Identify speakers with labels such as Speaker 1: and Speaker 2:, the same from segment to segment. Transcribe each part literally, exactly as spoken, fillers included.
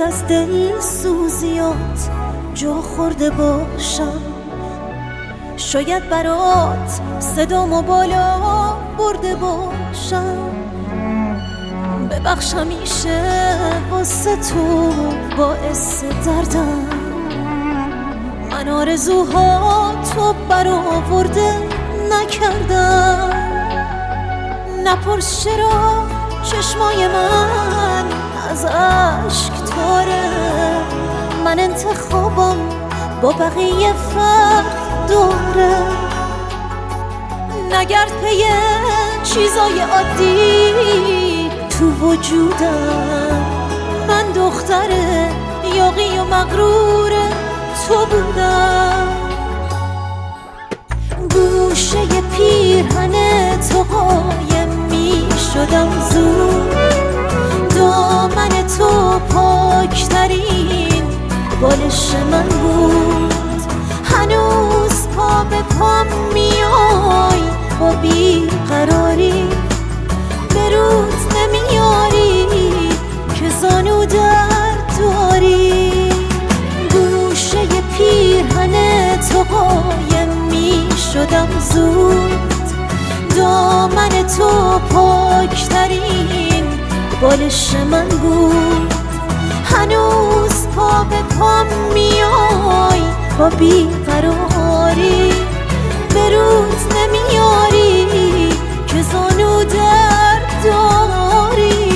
Speaker 1: از دل سوزیات جا خورده باشم، شاید برات صدامو بالا برده باشم. ببخش همیشه واسه تو باعث دردم، من آرزوها تو برآورده نکردم. نپرس چرا چشمای من از عشق تاره، من انتخابم با بقیه فرق داره. نگرد پی چیزای عادی تو وجودم، من دختر یاغی و مغرور تو بودم. گوشه پیرهن تو قایم می شدم زود، دامن تو پاکترین بالش من بود. هنوز پا به پام میای با بیقراری، به روز نمیاری که زانو درد داری. گوشه پیرهن تو قایم می شدم زود، دامن تو پاکترین بالش من بود. هنوز پا به پام میای با بیقراری، به روز نمیاری که زانو درد داری.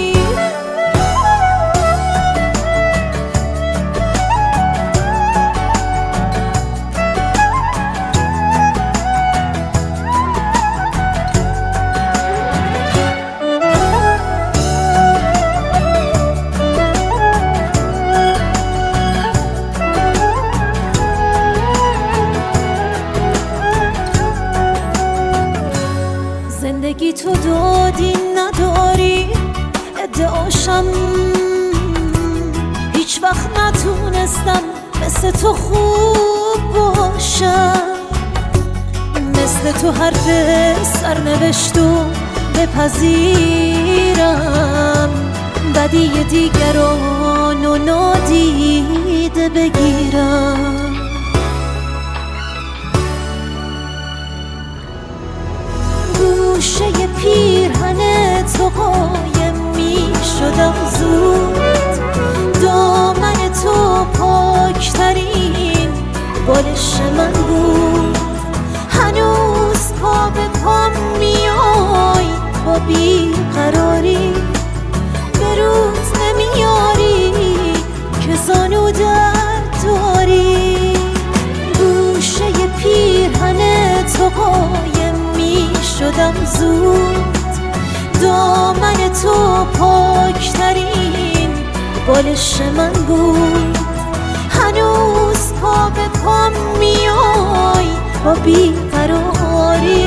Speaker 1: زندگی تو دادی نداری ادعاشم، هیچ وقت نتونستم مثل تو خوب باشم. مثل تو حرف سرنوشتو بپذیرم، بدی دیگرانو نادیده بگیرم. گوشه پیرهن تو قایم می شدم زود، دامن تو پاکترین بالش من بود. هنوز پا به پام میای با بیقراری، به روز نمیاری که زانو درد داری. گوشه پیرهن تو قایم می شدم زود، دامن تو پاکترین بالش من بود. هنوز پا به پام میای با بیقراری،